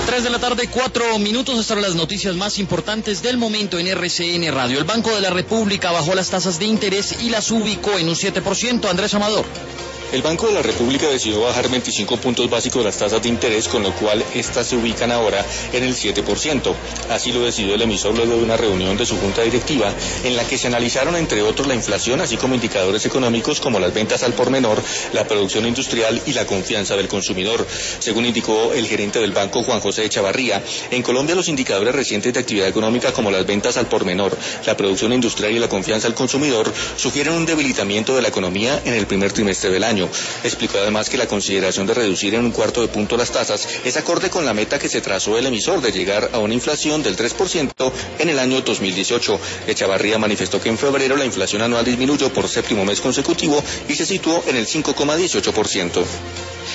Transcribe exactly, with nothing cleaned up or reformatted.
tres de la tarde, cuatro minutos. Estas son las noticias más importantes del momento en R C N Radio. El Banco de la República bajó las tasas de interés y las ubicó en un siete por ciento. Andrés Amador. El Banco de la República decidió bajar veinticinco puntos básicos las tasas de interés, con lo cual estas se ubican ahora en el siete por ciento. Así lo decidió el emisor luego de una reunión de su junta directiva en la que se analizaron, entre otros, la inflación, así como indicadores económicos como las ventas al por menor, la producción industrial y la confianza del consumidor. Según indicó el gerente del banco, Juan José Echavarría, en Colombia los indicadores recientes de actividad económica como las ventas al por menor, la producción industrial y la confianza del consumidor sugieren un debilitamiento de la economía en el primer trimestre del año. Explicó además que la consideración de reducir en un cuarto de punto las tasas es acorde con la meta que se trazó el emisor de llegar a una inflación del tres por ciento en el año dos mil dieciocho. Echavarría manifestó que en febrero la inflación anual disminuyó por séptimo mes consecutivo y se situó en el cinco coma dieciocho por ciento.